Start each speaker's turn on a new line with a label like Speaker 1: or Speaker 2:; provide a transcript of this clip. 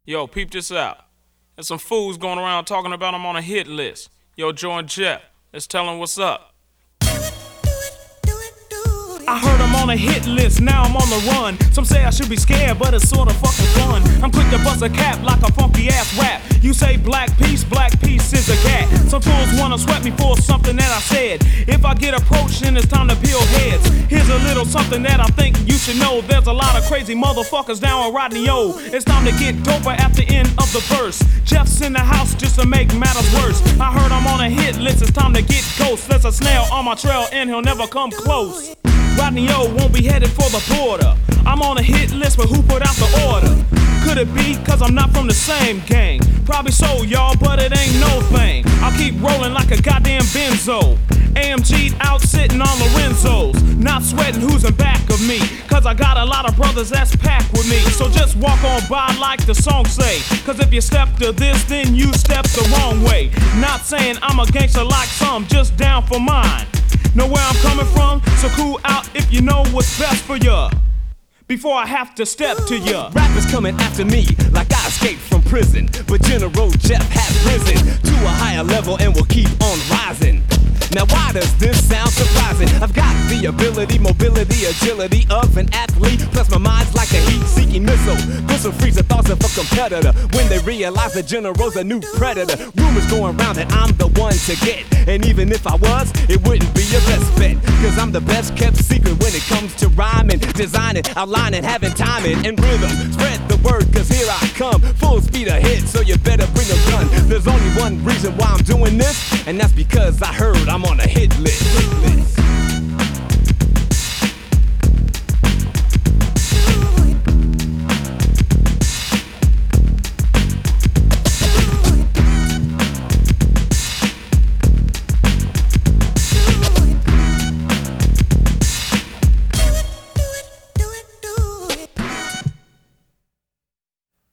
Speaker 1: Yo, peep this out. There's some fools going around talking about I'm on a hit list. Yo, Joe and Jeff, let's tell them what's up. I heard I'm on a hit list, now I'm on the run. Some say I should be scared, but it's sorta fucking fun. I'm quick to bust a cap like a funky ass rap. You say black peace is a cat. Some fools wanna sweat me for something that I said. If I get approached, then it's time to peel heads. Here's a little something that I think you should know. There's a lot of crazy motherfuckers down on Rodney O. It's time to get doper at the end of the verse. Jeff's in the house just to make matters worse. I heard I'm on a hit list, it's time to get ghost. There's a snail on my trail and he'll never come close. Rodney O won't be headed for the border. I'm on a hit list, but who put out the order? Could it be cause I'm not from the same gang? Probably so, y'all, but it ain't no thing. I'll keep rolling like a goddamn benzo. AMG'd out sitting on Lorenzo's. Not sweating who's in back of me, cause I got a lot of brothers that's packed with me. So just walk on by like the song say, cause if you step to this, then you step the wrong way. Not saying I'm a gangster like some, just down for mine. Know where I'm coming from? So cool out if you know what's best for ya, before I have to step to ya.
Speaker 2: Rappers coming after me like I escaped from prison, but General Jeff has risen to a higher level and will keep on rising. Now why does this sound surprising? I've got the ability, mobility, agility of an athlete, plus my mind's like a heat-seeking missile. This'll freeze the thoughts of a competitor when they realize the General's a new predator. Rumors going around that I'm the one to get, and even if I was, it wouldn't be your best bet, cause I'm the best kept secret when it comes to rhyming, designing, outlining, having timing and rhythm. Spread the word cause here I come, full speed ahead, so you better bring a gun. There's only one reason why I'm doing this, and that's because I heard I'm on a hit list.